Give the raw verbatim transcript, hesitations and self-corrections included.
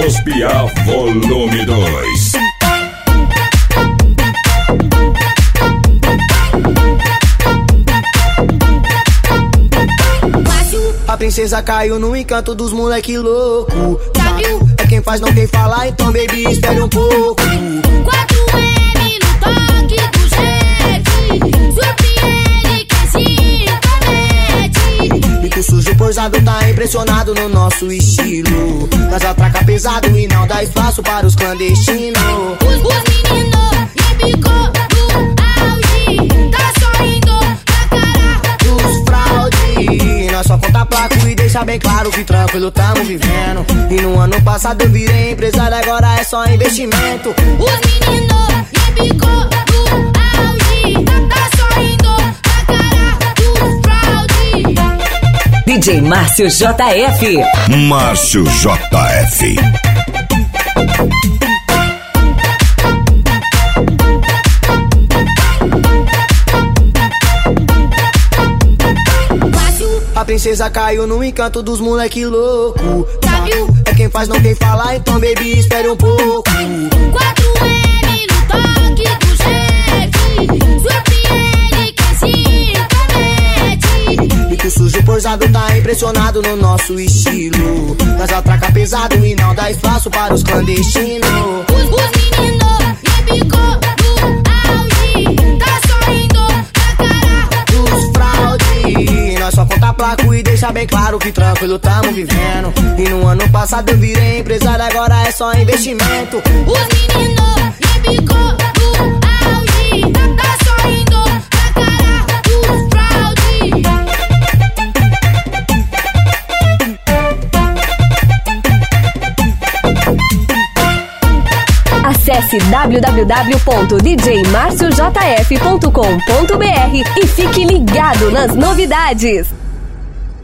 Os Piá Volume dois. A princesa caiu no encanto dos moleque louco. É quem faz, não quem falar, então baby, espere um pouco. quatro M no toque do jegue, surpreende quem se intromete. Bico sujo, pousado, tá impressionado no nosso estilo. Nós atraca pesado e não dá espaço para os clandestinos. Os, os meninos embicou do auge, tá sorrindo na cara dos fraude. Nós só conta placo e deixa bem claro que tranquilo tamo vivendo. E no ano passado eu virei empresário, agora é só investimento. Os meninos embicou do auge, tá sorrindo na cara dos fraude. D J Márcio J F. Márcio J F. A princesa caiu no encanto dos moleque louco. É quem faz, não quem falar, então baby, espere um pouco. quatro M no toque do jegue, surpreende quem se intromete. Bico sujo, pousado, tá impressionado no nosso estilo. Nós atraca pesado e não dá espaço para os clandestinos. Os, os meninos embicou do auge, tá sorrindo na cara dos fraude. Nós só conta placo e deixa bem claro que tranquilo tamo vivendo. E no ano passado eu virei empresário, agora é só investimento. Os meninos embicou do auge, tá sorrindo na cara dos fraude. Acesse w w w ponto d j marcio j f ponto com ponto b r e fique ligado nas novidades.